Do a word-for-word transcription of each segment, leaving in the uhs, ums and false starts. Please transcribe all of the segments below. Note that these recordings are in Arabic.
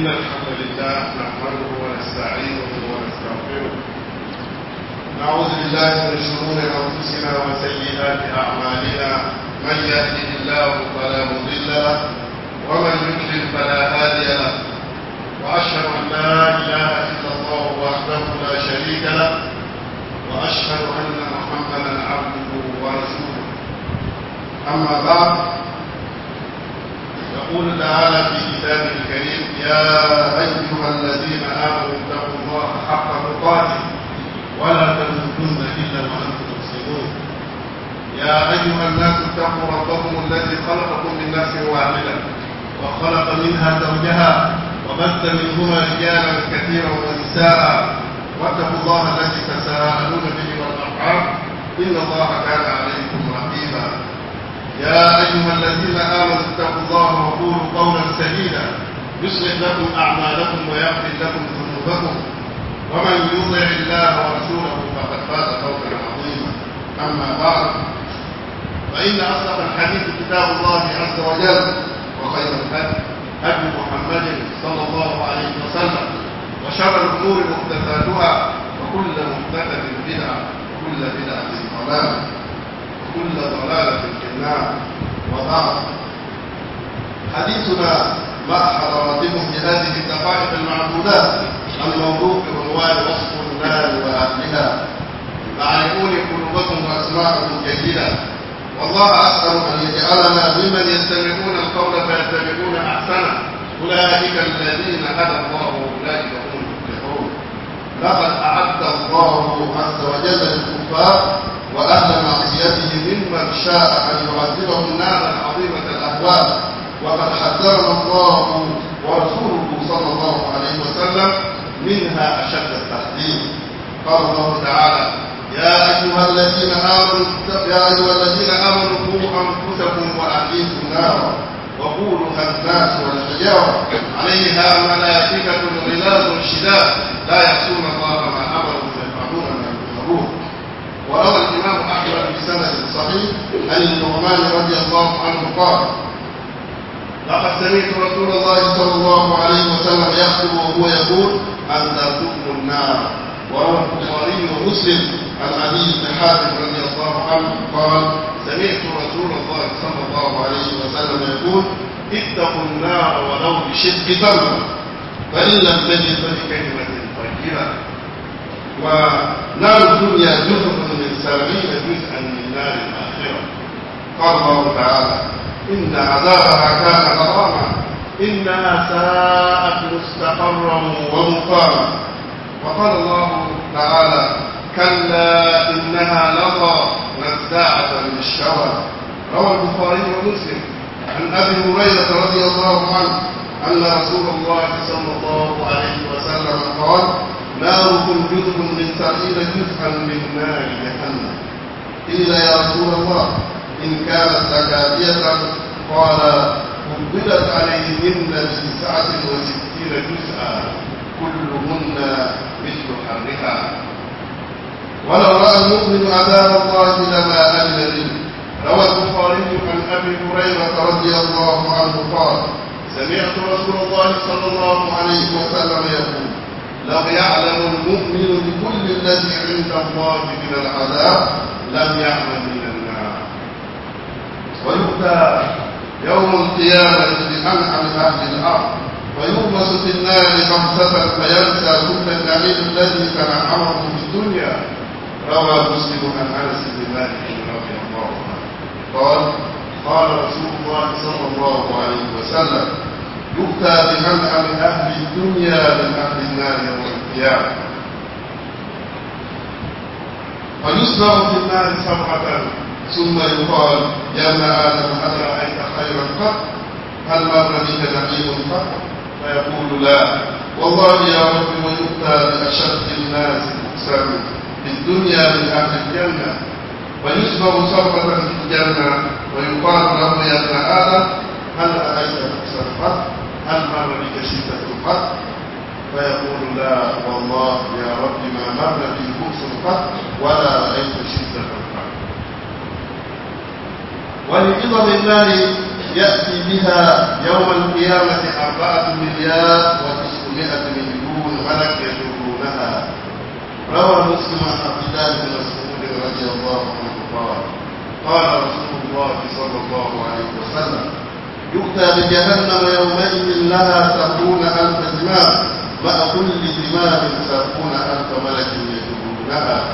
إن الحمد لله نحمده ونستعينه ونستغفره، نعوذ بالله من شرور أنفسنا وسيئات أعمالنا، من يهده الله فلا مضل له ومن يضلل فلا هادي له، وأشهد أن لا إله إلا الله وحده لا شريك له، وأشهد أن محمدا عبده ورسوله. أما بعد، يقول تعالى في كتابه الكريم: يا أيها الذين آمنوا اتقوا الله حق تقاته ولا تموتن إلا وأنتم مسلمون. يا أيها الناس اتقوا ربكم الذي خلقكم من نفس واحدة وخلق منها زوجها وبث منهما رجالا كثيرا ونساء، واتقوا الله الذي تساءلون به والأرحام إن الله كان عليكم رقيبا. يا أيها الذين آمنوا اتقوا الله وقولوا قولا سديدا يصلح لكم أعمالكم ويغفر لكم ذنوبكم، ومن يطع الله ورسوله فقد فاز فوزا عظيما. أما بعد، فإن أصدق الحديث كتاب الله عز وجل، وخير الهدي هدي محمد صلى الله عليه وسلم، وشر الأمور محدثاتها، وكل محدثة بدعة، وكل بدعة ضلالة، وكل ضلالة في النار. وبعد، حديثنا مع حضراتكم في هذه الدقائق المعدودات الموضوع بعنوان وصف النار وأهلها، معرفون قلوبكم وأسماعكم جيدا. والله أسأل أن يجعلنا ممن يستمعون القول فيتبعون أحسنه، أولئك الذين هدى الله وأولئك هم المفلحون. لقد أعد الله عز وجل للكفار وأهل معصيته ممن شاء أن يعذبهم نارا عظيمة الأهوال، وقد حذرنا الله ورسوله صلى الله عليه وسلم منها أشد التحذير. قال الله تعالى: يا أيها الذين آمنوا يا أيها الذين آمنوا قوا أنفسكم وأهليكم نارا وقودها الناس والحجارة عليها ملائكة غلاظ شداد لا يعصون الله ما أمرهم ويفعلون ما يؤمرون. وروى الإمام أحمد بسند صحيح عن النعمان رضي الله عنه قال: لقد سمعت رسول الله صلى الله عليه وسلم يخطب وهو يقول: أنذرتكم النار. وروى البخاري ومسلم عن علي بن حاتم رضي الله عنه قال: سمعت رسول الله صلى الله عليه وسلم يقول: اتقوا النار ولو بشق تمرة، فإن لم تجد فبكلمة طيبة. ونار الدنيا جزء من سبعين جزءا من نار الآخرة. قال الله تعالى: إن عذابها كان غراما إنها ساءت مستقرا ومقاما. وقال الله تعالى: كلا إنها لظى نزاعة للشوى. روى البخاري ومسلم عن أبي هريرة رضي الله عنه أن رسول الله صلى الله عليه وسلم قال: ناركم جزء من سبعين جزءا من نار جهنم. قيل: يا رسول الله إن كانت زكاتية؟ قال: فضلت عليهن بتسعة وستين جزءا كلهن مثل حرها. ولو رأى المؤمن عذاب الله لما أجل منه. روى البخاري عن أبي هريرة رضي الله عنه قال: سمعت رسول الله صلى الله عليه وسلم يقول: لو يعلم المؤمن بكل الذي عند الله من العذاب لم يعمل من النار. ويؤتى يوم القيامة بأنعم أهل الأرض ويغمس في النار خمسة فينسى كل النعيم الذي تنعمه في الدنيا. روى مسلم عن أنس بن مالك رضي الله عنه قال: قال رسول الله صلى الله عليه وسلم: يؤتى بأنعم أهل الدنيا من أهل النار يوم القيامة، فيصنع في النار سبعة ثم يقال: يا ابن آدم هل رأيت خيرا قط؟ هل مر بك نعيم قط؟ فيقول: لا والله يا رب. ويؤتى بأشد الناس مكسا في الدنيا من أهل الجنة، ويصبغ صبغة في الجنة ويقال له: يا ابن آدم هل رأيت بأسا قط؟ هل مر بك شدة قط؟ فيقول: لا والله يا رب ما مر بي بؤس قط ولا رأيت شدة قط. ولعظم النار يأتي بها يوم القيامة أربعة مليار وتسعمائة مليون ملك يجرونها. روى مسلم عن عبد الله بن مسعود رضي الله عنه قال قال رسول الله صلى الله عليه وسلم يؤتى بجهنم يومئذ لها سبعون ألف زمام مع كل زمام سبعون ألف ملك يجرونها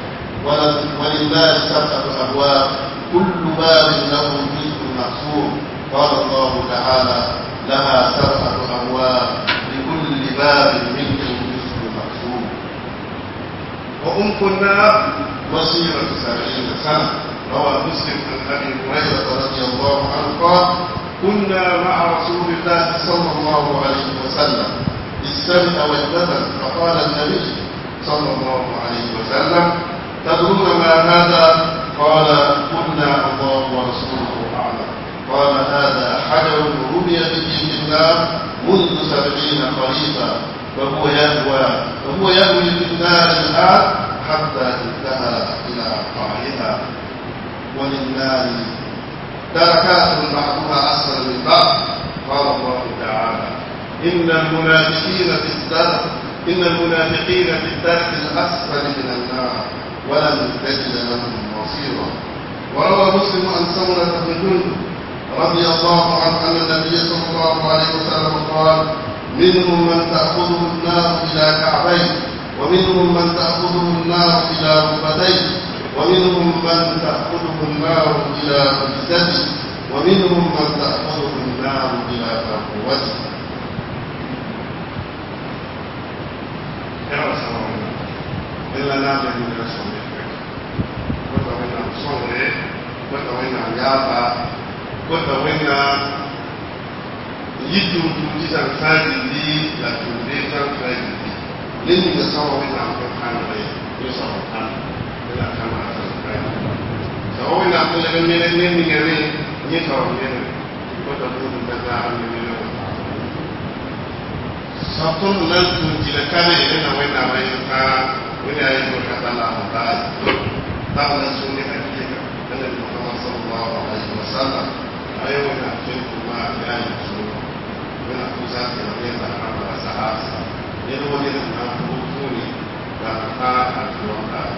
ولله سبعة أبواب كل باب له جزء مقسوم. قال الله تعالى لها سبعة أبواب لكل باب منهم جزء مقسوم. وأمك النار مسيرة سبعين سنة. روى مسلم عن أبي هريرة رضي الله عنه قال كنا مع رسول الله صلى الله عليه وسلم استمع واجتمع فقال النبي صلى الله عليه وسلم تدرون ما هذا؟ قال قلنا الله ورسوله أعلم. قال هذا حجر رمي به في النار منذ سبعين خريفا فهو يهوى فهو يهوي في النار الآن حتى انتهى إلى قاعها. وللنار دركات بعضها أسفل من بعض. قال الله تعالى إن المنافقين في الدرك إن المنافقين في الدرك الأسفل من النار ولن تجد لهم نصيرا. وروى مسلم عن سمرة بن جندب رضي الله عنه أن النبي صلى الله عليه وسلم قال منهم من تأخذه النار إلى كعبيه ومنهم من تأخذه النار إلى ركبتيه ومنهم من تأخذه النار إلى فخذته ومنهم من تأخذه النار إلى فقوته. يا رسول الله إلا نعم من رسول الله وتوينا صغري وتوينا يابا وتوينا يدو توجيزا فاجدي لا توجيزا فاجدي لن يتصور من عمكم حانا يصور حانا إلا كما أتذكر سأوينا أقول من من من يرين يصور من وتقول بذاء من Sabtu nanti jika kami ini namai namai kita ini ayat berkata Allah tahu langsung ni hati kita dengan Muhammad Sallallahu Alaihi Wasallam ayat nak cuma ayat semua nak pusat yang dia tak ada sahaja ini boleh nak bukuni dan tak ada orang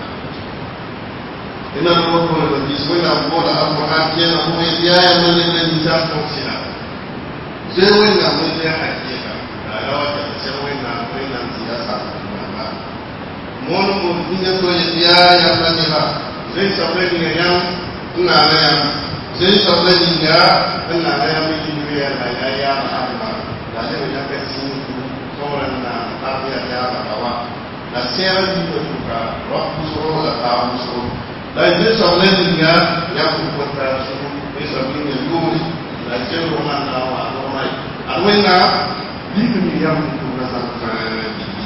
ini nak bukuni disebutnya bola Al-Quran dia nak bukuni dia yang menjadi jam toksina dia nak menjadi hati rawat sewena wena siasa nama mono mo dinya to ya ya taniba zai sabai dinya yang ngala yang zai sabai dinya ngala yang mi ya ya ya ma la le ya ke sin soran na tapia ya bawa la sera di to ka rock so la ta so la zai sabai dinya ya ku kota so ni sabai dinya yuri la jero na na wa no mai arwena Biblia yang tunasema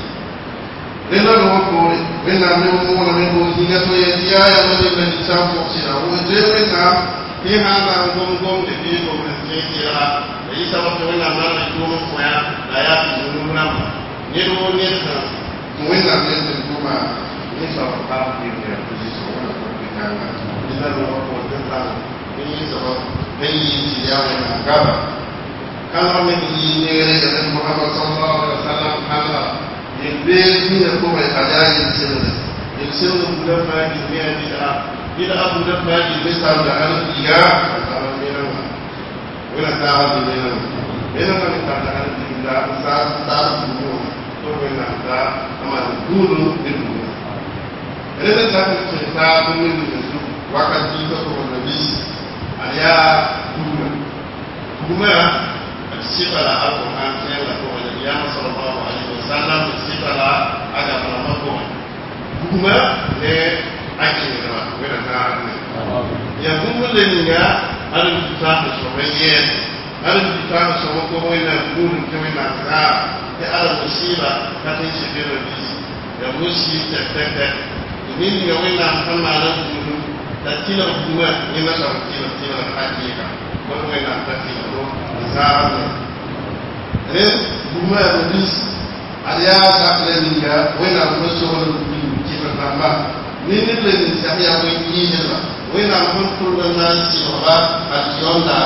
neno lako wena memo na memo hinga to ya ya mwe na champo sina ujewe na hana ngomgom de bibo na kejira isa watu wena mara tumo kwa na ya tununa neno neno wena neno kuma ni sawa kwa Biblia tuziso na kupigana neno lako tena ni sawa hii ya na ngaba kalau mengingat dengan Muhammad Sallallahu Alaihi Wasallam Allah yang beri aku berkata yang selalu yang selalu budak lagi dia tidak tidak budak lagi besar dengan dia kalau memang orang tahu memang memang kalau katakan tidak besar besar dulu tu memang tak amal dulu dulu. Ini saya cerita mengenai waktu itu Nabi ada dulu dulu sifala Al-Quran kaya ko Nabi sallallahu alaihi wasallam sifala aga malamako kuma ne ake da wala ta ya kuma le ninga alu ta so weye alu ta so ko wala kun ke wala ta ya ala musiba ta tin shi da bi ya mushi ta ta ta ni ni wala kan malam dulu ta tila kuma ni na sa tila tila hakika ko wala ta tila Zara, eh, rumah habis ada sakit juga. Wena musuh kita tambah. Ini lebih saya yang ini je lah. Wena pun turun nasi orang, ajian dari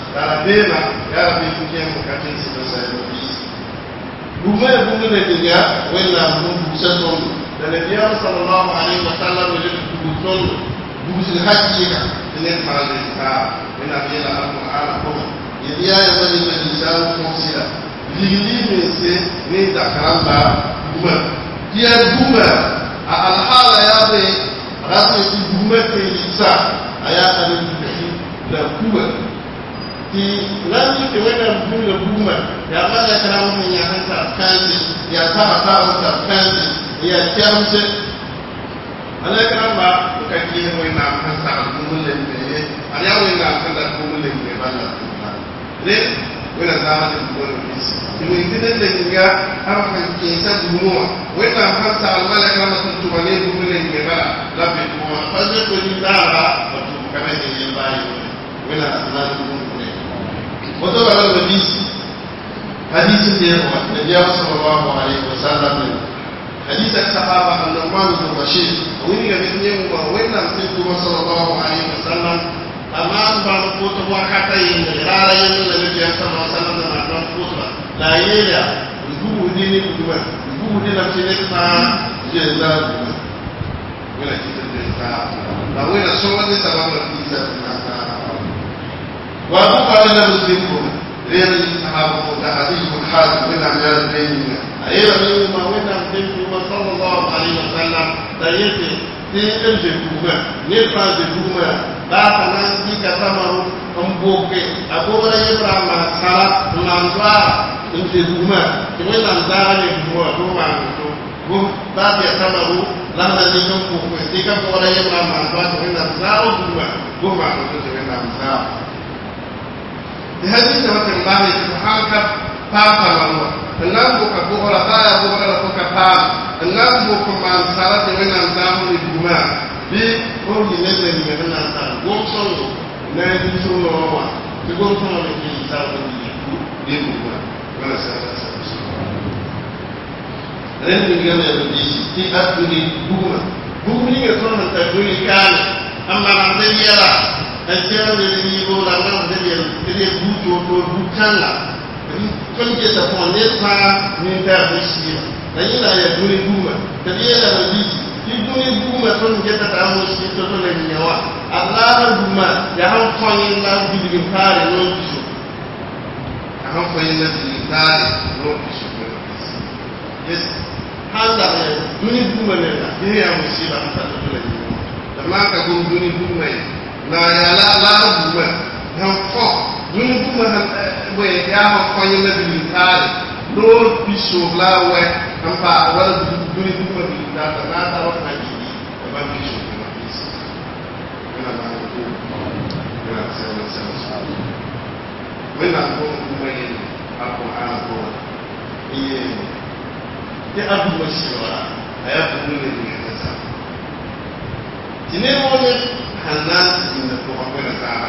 Darabena, Yarabi Fukian, Katin Sibasa, Buma Bumuna Diga, when I'm Busaton, the Nabiya sallallahu alayhi wa sallam will Buton, Busul Hajika, the net Malisa, when I feel a Al-Quran. Yadiya Yamani Medisa, Mosila. Lili say, need a Karamba, Buma. Dear Buma, Al-Hala Yabe, Rasi Buma Isa, Ayaka the Buma. The land the way of the Buma, Yamada Karam in Yahanta, Kansas, Yataka, Kansas, Yakamse. Alakaramba, look at you when I'm Hansa, Bumul, and I will not send that Bumul in the Bala. Then, when a Zama is going to miss, you didn't let me have a case of more. When I'm Hansa, Malakarama to my name, Bumul in the Bala, love it more. First, when you are, but you come in by when I'm not going to make. What about the beast? Hadith there, the Yah sallallahu alayhi wa sallam. Hadith al-Sahaba al-Nu'man bin Bashir. We need to know when I'm saying to sallallahu alayhi wa sallam, a man ban put wakata in the Rara in the Nabi sallallahu alayhi wa sallam and not put La Yelia, who didn't do it, who didn't finish my Jezal. When I did this, now when I saw this about the pizza, وأبو قال مسلمكم غير الصحابة متحدث الحاج من أعمال الدين أيضا ما وين مسلمكم صلى الله عليه وسلم دايته تين الجبومة نفع الجبومة بعد أن يكتمروا أمبوك أبو إبراهيم سارة منزار الجبومة وين منزار الجبومة هو معناه هو بعد يكتمروا لما نيجون كوكو تيجا بورا إبراهيم منزار وين منزار الجبومة هو معناه وين منزار بهذه الوقت الله سبحانه بابا الله الناس بكبوها لا يبغى لا بكبار الناس بكمان سارة من أنزام الجماع بقول نزل من أنزام قوم صلوا نادي صلوا تقول صلوا من أنزام الجماع ولا سارة لأن الجماع بديش تأكل بوما بومي يكون تقول كان أما نعمل يلا أجل الذي لا نقدر يبوت وبوتنا كم يتفون نسمع من تابشير لأننا يدوني بوما تبينا نبيس يدوني بوما كم يتفهم شيء تقول لي نوا الله بوما يهم فاني الله بدي كاري نو بيشو يهم فاني الله بدي كاري نو بيشو يس هذا يدوني بوما لنا هي مصيبة حتى تقول لي لما تقول دوني بوما na ya la la buwa han fo dun buwa we ya ha ko yin na bi tare do biso la we an pa wala dun buwa bi da na ta wa na ji ba biso na biso na ba ko na se na se na we na ko buwa yin a ko an ko iye ti abu wasiwa aya bu ne ni ta sa tine wole Hanasi in the Prophet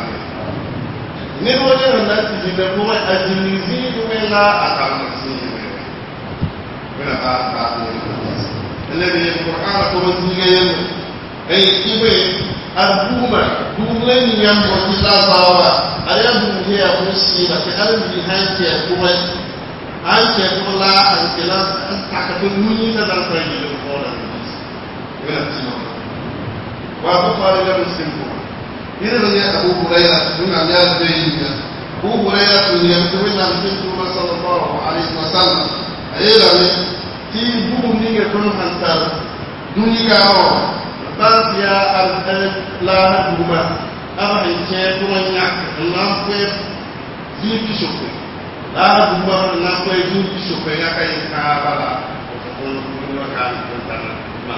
Never Hanasi in the Prophet as in New Zealand, I can't see him. When I pass by the and then the Quran for the a even a boomer, booming young Motila Bawa, I am here to see that the other behind here, woman, I can pull out and tell us and pack up the moon that I'm trying to follow this. We have to know. وأبو خالد مسلمكم إذا من أبو هريرة من عميال بيننا أبو هريرة من يمتوين عن مسلمكم صلى الله عليه وسلم أيضا تيبو من يكون حنطر دوني كاو بس يا أرد لا هدوما أما إنكي كمان يك نامكوي زين بشوكي لا هدوما نامكوي زين بشوكي يكا يكابلا وفقون كل وكان كنتنا ما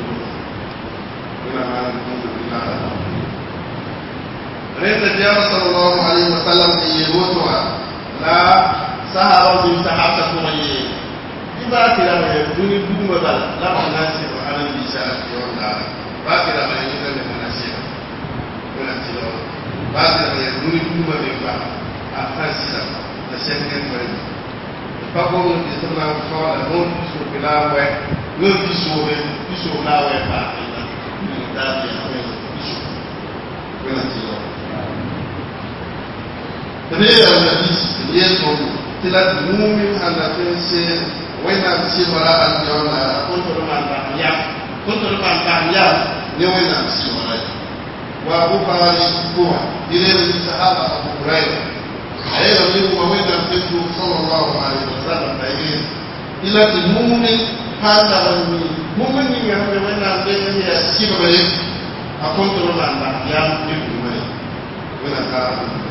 Reza Jalla sallallahu alaihi wasallam yebotoa la sahaba bin sahaba kuma ye diba tira me duni duma bal la manasi wa alan bisa yonda ba tira me ni tan manasi wala tira ba tira me duni duma be ba afasila la shekne ko ba ko ni tana ko la non so bila we no biso we biso la we ba تبيع النبي يسوع تلا مؤمن على فنسي وين أمسي وراء اليوم كنت رمان بعيا كنت رمان بعيا نوين أمسي وراء وأبو بكر هو إلى الصحابة أبو هريرة أيضا منه وين أمسي صلى الله عليه وسلم بعيد إلى المؤمن هذا المؤمن مؤمن يوم وين أمسي يسيب بعيد أكنت رمان بعيا نوين وين أمسي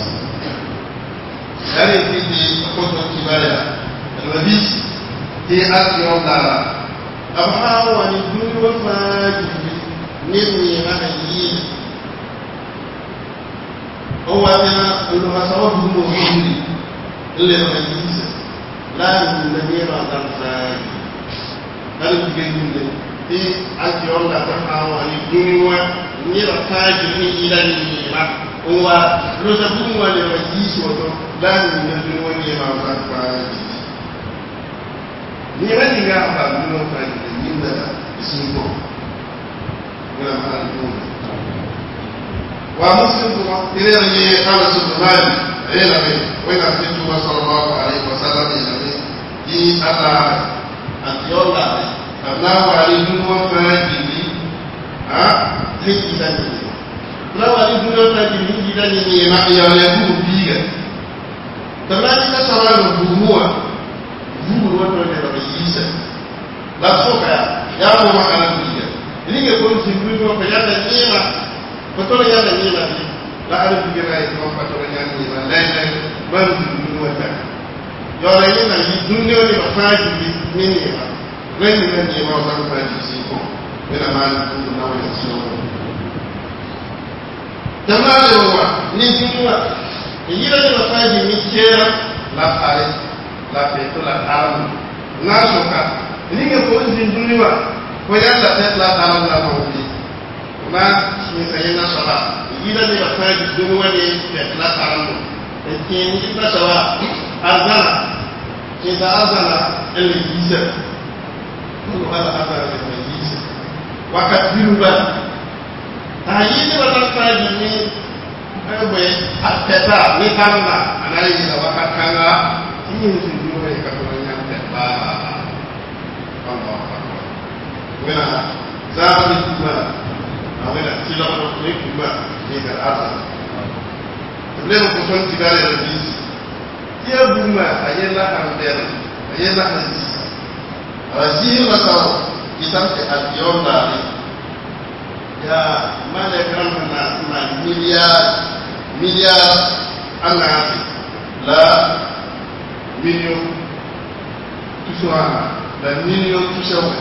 يعني في أخذ الكباية الرئيس هي أكيون دارا أبحار ونجول وفاجر نمي مهيين هو أنا أنه أصوات المؤمنين اللي رئيس لا يمكن أن تنفاج هل تقول لي أكيون دارا أبحار ونجول وفاجر إلى النيمة هو رزقهم ولرئيس وطن لا يمكن أن يكون ni wani ga ba mun fa ni da isin ko wala ma ni wa muslim kuma ile ne kala subhanahu ila ne wala fitu sallallahu alaihi wasallam ila ne di ala atiola abna wa ali wa fa ni ha hiki da ni la wa ali wa fa ni da ni ma ya ya bu biga tamani ka sawala buwa buwa wato ne yisa la soka ya mo makana biga ni ke ko simbi ko ko yalla niima ko to yalla niima ni la ala biga na ko ko to yalla niima lay lay ban du wata yo la yina ni dunne ni ba faaji bi ni niima ren ni ni ma ba faaji si ko ina ma ni na wa si no tamale wa ni dinwa yira ni ba faaji ni kera la fare la fe to la tamu na soka ni ga ko din duniya ko yalla ta la ta la ma wuri ma ni sai na sala ida ne ba ta ji duniya ne ta la ta la mu e ke ni ta sawa azana ke da azana el yisa ko ala azana el yisa wakat biru ba ta yi ne ba ta ji ni ebe ateta ni kanna anai da wakat kanga ni ni duniya ka to Allah Akbar. Wena zaman kuma awena sila ko ne kuma ne ga asa. Problem ko son tigare da bis. Dia buma ayela amber, ayela hadis. Azir masaw kitam ke abiyon da ya malakam na ma miliar miliar anati la million tusuana la million tusawa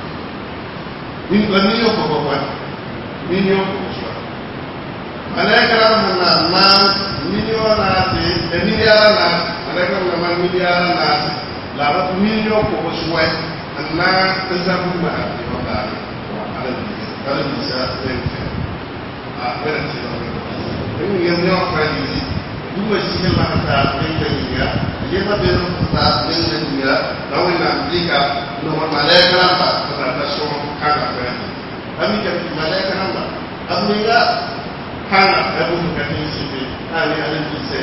min la million ko ko million ko tusawa malaka na ma million na te e milliard na malaka na ma milliard na la ba million ko ko suwa anna tazabu ma ati wa ba ala ni ala ni sa tente a vera ti no ni ni no fa ni duma shi ma ta tente ni ya yeba beno ta tente ni ya lawan na dika no malaika namba ta so kaga fa ami ka malaika namba abninga kana abu ka ni sibe ani alin dise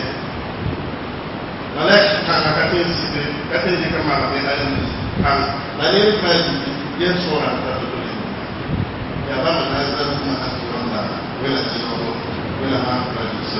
malaika kana ka ni sibe ka te dika ma be alin kana nani fa ji yen so na ta to ni ya ba na za kuma asiranda wala sino wala ma fa ji so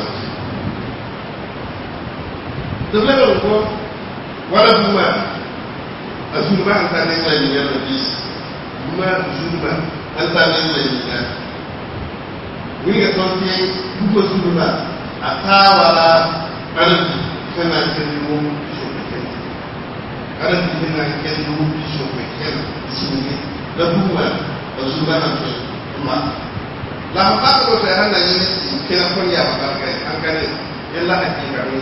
Sebenarnya ko wala duma azurba anta ne la ni yalla bis duma azurba anta ne la ni ya wi ga tonti duko azurba atawala arbi kana kenu so ke arbi kana kenu so ke sunni la duma azurba anta ma la ma ko ta hanna ni kena kon ya ba ka an kane illa hakika ne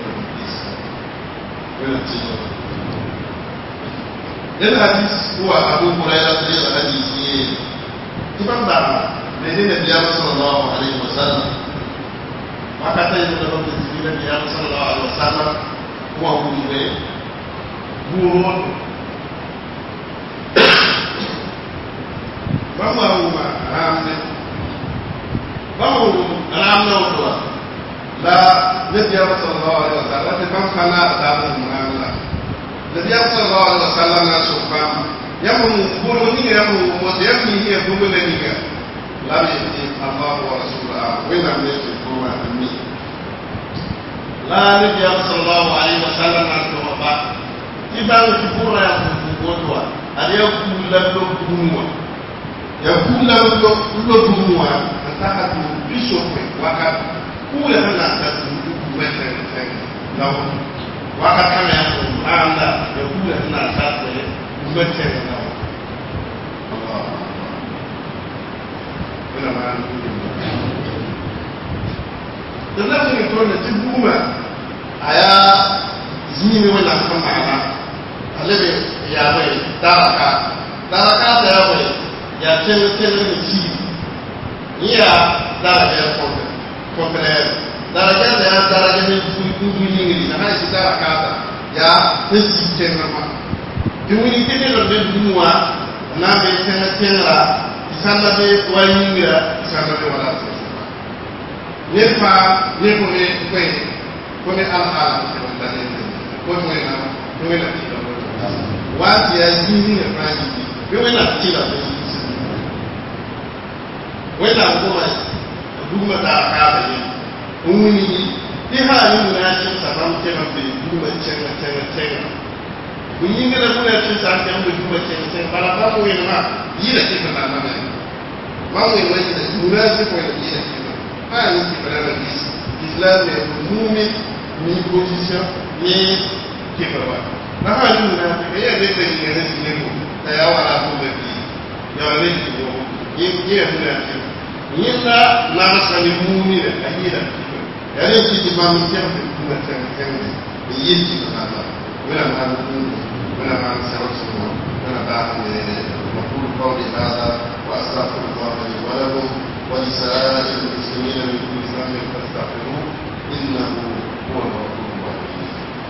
الحديث هو أبو هريرة الحديث تبان دعنا لأن النبي صلى الله عليه وسلم وكتا يقول لهم النبي صلى الله عليه وسلم هو أبو هريرة بورون بما هو رامنا بما هو رامنا وطلع لا nabi sallallahu alaihi wasallam te kam kana da mu muamala nabi sallallahu alaihi wasallam na so fam yamu bolo ni yamu mo de yami ni e bugo na ni ga la bi Allah wa rasuluhu wa inna min tuqwa ammi la nabi sallallahu alaihi wasallam na so ba ibanu kibura ya kugodwa aliyo kula do kumwa ya kula do do kumwa nataka tu bishop waka kula hana tatu kuweka tena lao waka kama ya kuanda ya kula hana tatu kuweka tena lao Allah kuna maana ndio ndio ni tuone tibuma aya zini wala kama ala alebe ya bai daraka daraka da ya bai ya tele tele ni ci iya daraka ya ko contraire daraka da ya daraka ni ku ku ni ni na hai daraka da ya tsi tena ma diwini tene lo de duwa na be tena tena isanda be wayingira isanda be wala ne fa ne ko ne ko ko ne ala ala ko ne ko ne na ko ne na wati ya yini na praji we we na tila be we na ko ma duguma da ka ba ni umuni ni ha ni mu na shi sabam ke ma be duguma chenga chenga chenga bunyi ngala mu na shi sa ke mu duguma chenga chenga bala ba mu ni ma yira ke ka na na ma mu ni da mu na shi ko ni yira ke ha ni ki bala na bis islam ne mumi ni position ni ke ba na hali munafiki yeye ndiye ndiye ndiye tayawa na kumbe ya wale ndio yeye munafiki yenda na rasali muumini akida yale kitu mamtia kwa tena tena yeye kitu hapa wala maana wala maana sababu wala baadhi يقول قولي هذا واستغفر الله لي ولكم ولسائر المسلمين من كل ذنب فاستغفروه انه هو الغفور الرحيم.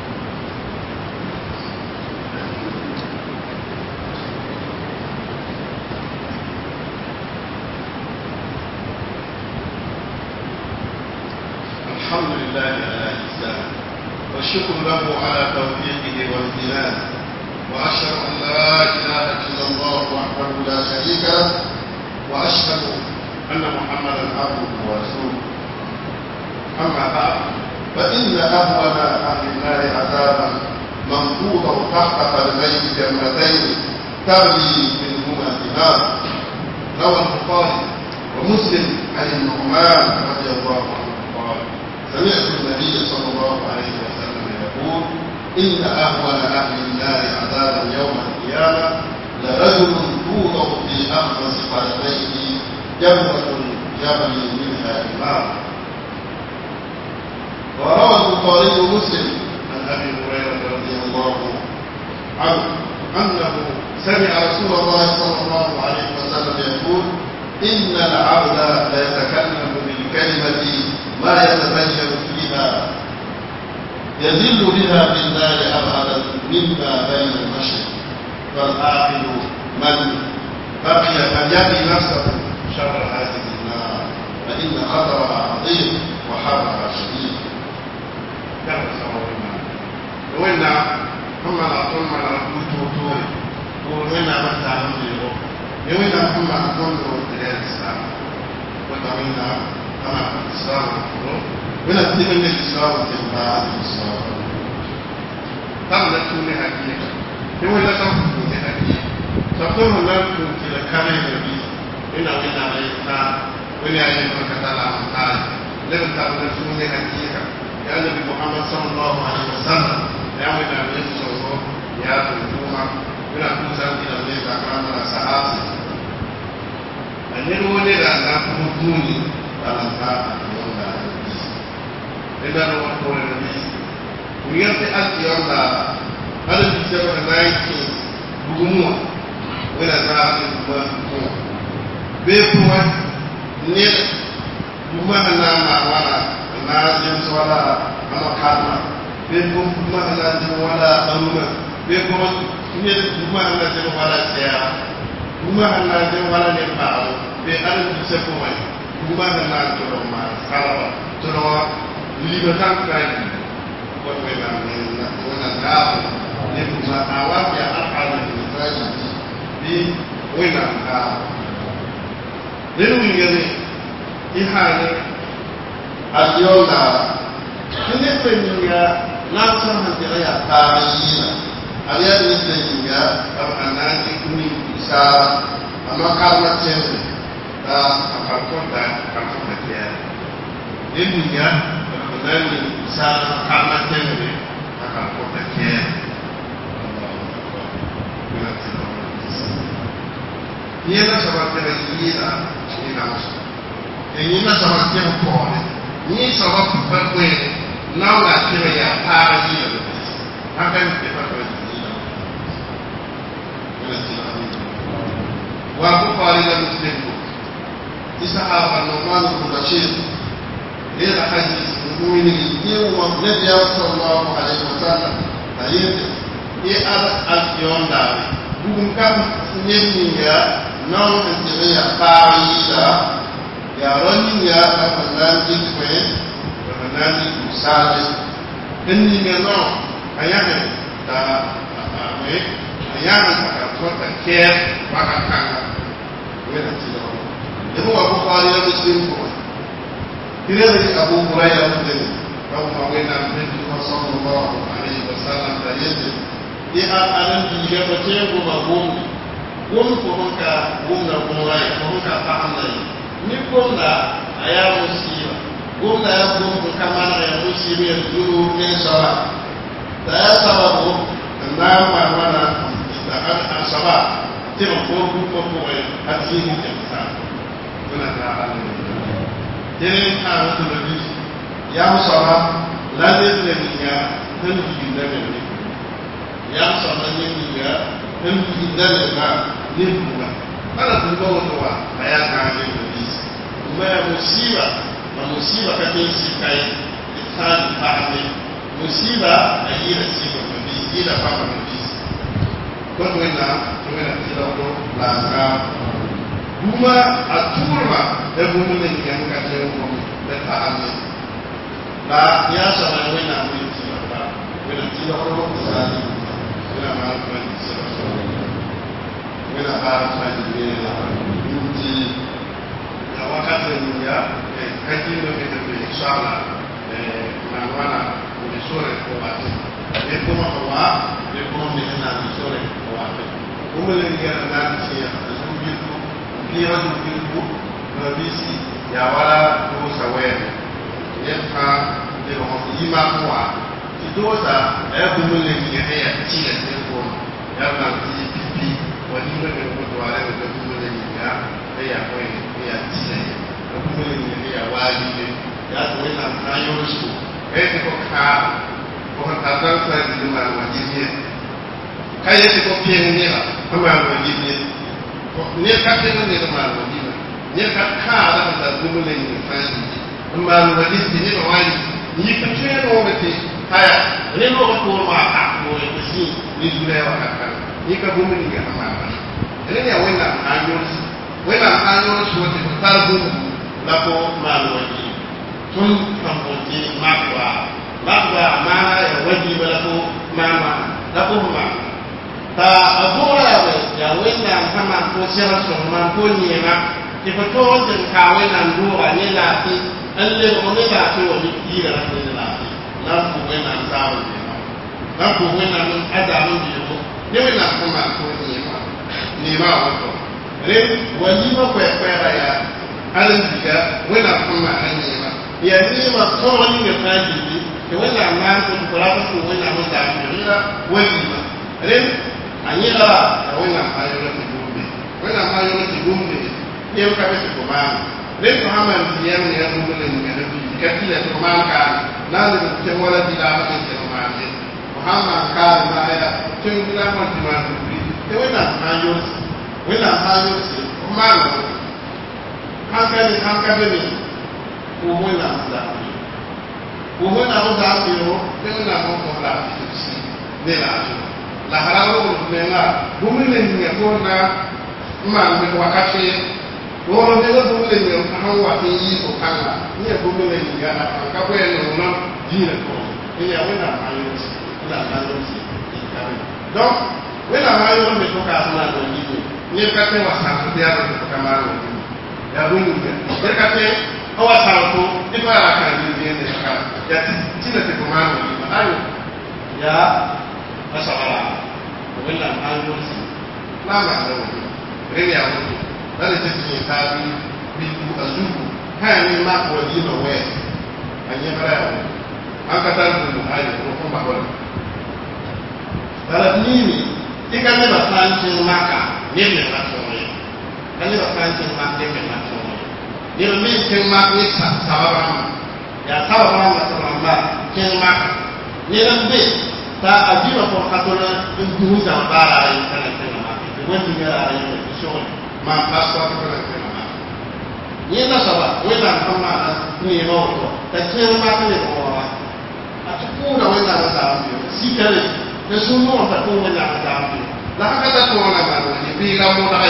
الحمد لله على الإسلام والشكر له على توفيقه وامتنانه وأشهد أن لا إله إلا الله وحده لا شريك له وأشهد أن محمدا عبده ورسوله. أما بعد فإن أهون أهل النار عذابا منقوضا تحت قدميه جنتين تغلي منهما الدماء. روى البخاري ومسلم عن النعمان رضي الله عنه قال سمعت النبي صلى الله عليه وسلم يقول إن أهون أهل النار عذابا يوم القيامة لرجل توضع في أخمص قدميه جمرة يغلي منها الماء. وروى البخاري ومسلم عن أبي هريرة رضي الله عنه أنه سمع رسول الله صلى الله عليه وسلم يقول إن العبد لا يتكلم بالكلمة ما يتبين فيها يذل بها في النار أبعد مما بين المشرق فالآخر من بقي فليقي نفسه شر هذه النار فإن خطرها عظيم وحرها شديد. كما سوينا وإنا هم لا ثم لا توتوري وإنا ما تعلم اليوم وإنا هم أظن الإسلام وإنا كما الإسلام من الدين الإسلام تبع الإسلام قبل توني حقيقة يقول لك توني حقيقة تقول لك كنت لكان النبي إن وإن عليك وإن عليك كتلا مقال لم تقل توني حقيقة يا نبي محمد صلى الله عليه وسلم يا وإن عليك صلى يا تنجوما من أكوزان إلى الله أكرام الصحابة أن يروني لأنه مدوني فلنفاق ina da wani kone da nisi wuyar ta alkiyar da adadin seven nineteen bugumuwa wina za a ɗin kuma kuma bai kuma ne kuma na ma'amala na jin wala a makama bai kuma na jin wala a nuna bai kuma ne kuma na jin wala tsaya kuma na jin wala ne ba'a bai adadin seven kuma na jin ma salawa tunawa libertad trae por buena buena nada le puso agua que arca de trae bi buena nada le lo ingere ihane adiola kene penga nasa hantira ya tarihina aliya ni penga amanani kuni isa amakarna tsembe ta akarkonda akarkonda kia India, kemudian bisa karena cendera akan kota kia. Ini adalah seperti ini lah, ini nama. Ini adalah seperti yang kau. Ini seperti berkuih. Nau nak kira ya hari ini. Akan kita berkuih. Waktu pada Muslim, Isahabat Numan Bashir. Dia hadis muminin dia wa Nabi sallallahu alaihi wasallam ayat dia ada action dari bukan senyumnya non senyumnya parida ya orangnya akan dikwe akan dikusali ini memang ayat dah apa ayat akan kota care maka kan kita tidak itu Abu Hurairah Muslim Tidak ada Abu Hurairah Muslim. Kau mawinam Nabi sallallahu alaihi wasallam ayat. Dia akan dia baca gua gum. Gum pun ka gum na mulai, pun ka paham lagi. Ni pun dah ayat musibah. Gum dah gum ka mana ayat musibah dulu ni salah. Dah salah enam mana kita kan salah. Jangan pun pun pun hati ni jangan. Benar tak? Jadi kalau tu lebih, yang sama lazim lebihnya hendak kita lebih, yang sama ni juga hendak kita lebih lebih. Kalau tu bawa tua, ayat kami lebih. Umar musibah, musibah kata sikai, ikhlas faham. Musibah ayat siapa lebih, ia apa lebih. Kau tu ina, tu ina tidak tu langkah. Buma aturma da buma ne yang kata ko da ta'ammi la ya sama wena mun ci ba wena ci da ko misali wena ma ko ni ci ba wena ba ta ni ne la yuti ya wakati ni ya kaji no ke da inshallah eh na wana ni sore ko ba e ko ma wa e ko ni na ni sore ko wa buma ne ga na ci ya Dia itu berbisi, ya wala dosa wen. Dia kan dia orang lima kuah. Di dosa, eh bumi lagi dia cila dia pun. Ya nanti pipi, wani mereka berdoa lagi ke bumi lagi dia, dia kau dia cila. Bumi lagi dia wali dia. Ya tu nak naik usul. Eh tu kau kah, kau datang saya di rumah wajib dia. Kaya tu kau piang ni lah, rumah wajib dia. Ne ka ke ne da malu dina ne ka ka da da gumu ne ni fa ni malu wadi ni no wani ni ka ce no wati haya ne no ko ma ka ko ne si ni dure wa ka ka ni ka gumu ni ga ma ba ne ne wena ayo wena ayo so wati ko tar gumu la ko malu wadi tun kan ko ti ma kwa ma kwa ma ya wadi ba la ko ma ma la ko ma ta abura ya wenda kama ko sira so man ko niema ke fato den ka wenda ndura ne la ti alle ko ne la ti woni tira la ne la ti na ko wenda sawo ne na ko wenda mun adamu bi ko ne wenda kama ko niema ni ma wato re wani ma ko ya ya alin diga wenda kama an niema ya ni ma ko wani ne fa ji ke wenda ma ko ko la ko wenda mun da ni la wani ma re anyela wena ayo na gumbe wena ayo na gumbe yeo kabisa kwa maana leo kama mtiani ni ya gumbe ni ya nabii kila kwa maana kana nani mtemwala bila hata kwa maana Muhammad kana maana tungila kwa timani ni wena ayo wena ayo kwa maana hanga ni hanga ni uwena mzazi uwena mzazi yo tena na kwa la sisi nela la hararo menga bumile ni yakona man wakati wala ne la bu le ne ha wa tin yi ko kanga ni bu le ni ga na ka ko en no no dina ko ni ya wena ma yo la ma yo si ka donc wena ma yo me to ka sana do ni ni ka te wa sa ko ya ko ka ma ro ya bu ni ga ka te o wa sa ko ni ko ya ka ni ni ne ka ya ti ti na te ko ma ro ni ayo ya masala wena ma yo si la ma ro ni ya wo that is it having people azuku hani ma ko di no we anye mara an ka tar du ayi ko ko ba wala dara nini ikane ba santin maka ne ne ba so ne kane ba santin maka ne ba so ne ne me tin maka ni sa sababa ya sababa ma sababa tin maka ne nan be ta ajiba ko katola ndu za bara ayi kana kana maka wani ngara ayi ko so ma paswa ko la tena ma ni na saba wena kama ni no to ta tena ma ko ne ko wa atu ko na wena na sa si tele ne su no ta ko wena na sa la ka ta ko na ma ni bi la mo da ai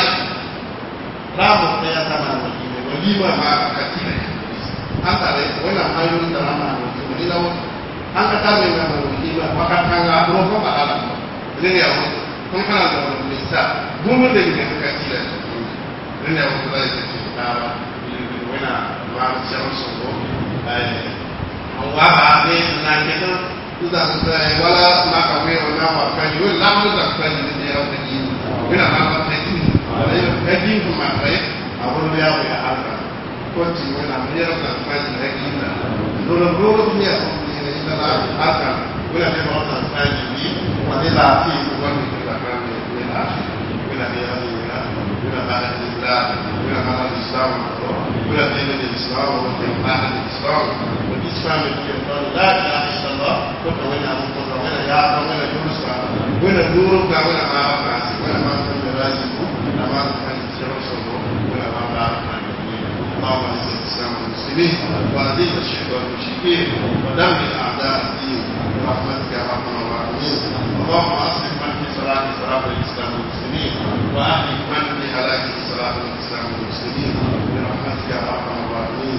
la mo te ya ta ma ni ne wali ma ma ka ti ne anta le wena ma yo ni ta ma ni ni la wo an ka ta me na ma ni ma wa ka ta ga ro ko ba ala ne ya wo ko kana da ni sa bu mo de ni ka ti le Rene a avuto dai certificava il buona ma siamo solo eh non va bene neanche tu usa wala ma ka we ona wa ka ni la mo da ka ni ne ya ta ni wala ma ka ta ni wala ya di ko ma ka a wala ya ya ala ko ti wala ma ya ka ka ni ne ki na do lo do ni ya ko ni ne ina la aka wala ne ma ka ta ni wala la ti ko ni ka ka ni ne la wala ne ya ولا بعد الإسلام ولا بعد الإسلام ولا بين الإسلام وبين بعد الإسلام والإسلام يقول لا إله إلا الله كنا وين أبوك وين يا وين يونس وين نورك وين ما أبغى وين ما كان راسك ولا ما كان شرف ولا ما بعرف اللهم اعز الإسلام والمسلمين وأذل الشرك والمشركين ودمر أعداء الدين برحمتك يا أرحم الراحمين اللهم أصلح من في صلاة صلاة الإسلام والمسلمين وأهلك من في هلاك صلاة الإسلام والمسلمين برحمتك يا أرحم الراحمين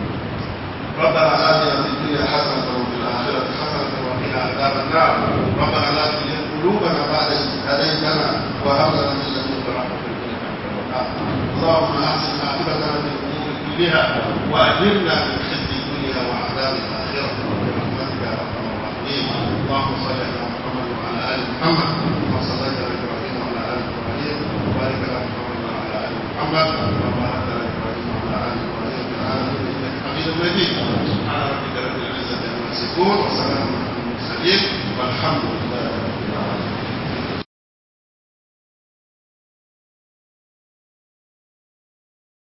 ربنا آتنا في الدنيا حسنة وفي الآخرة حسنة وقنا عذاب النار ربنا لا تزغ قلوبنا بعد إذ هديتنا وهب لنا من لدنك رحمة إنك أنت الوهاب اللهم أحسن عاقبتنا في الأمور كلها وأجرنا من خزي الدنيا وعذاب الآخرة برحمتك يا أرحم الراحمين اللهم صل على محمد وعلى آل محمد كما صليت على إبراهيم وعلى آل إبراهيم وبارك على محمد وعلى آل محمد وبارك على إبراهيم وعلى آل إبراهيم في العالمين إنك حميد مجيد سبحان ربك رب العزة عما يصفون وسلام على المرسلين والحمد لله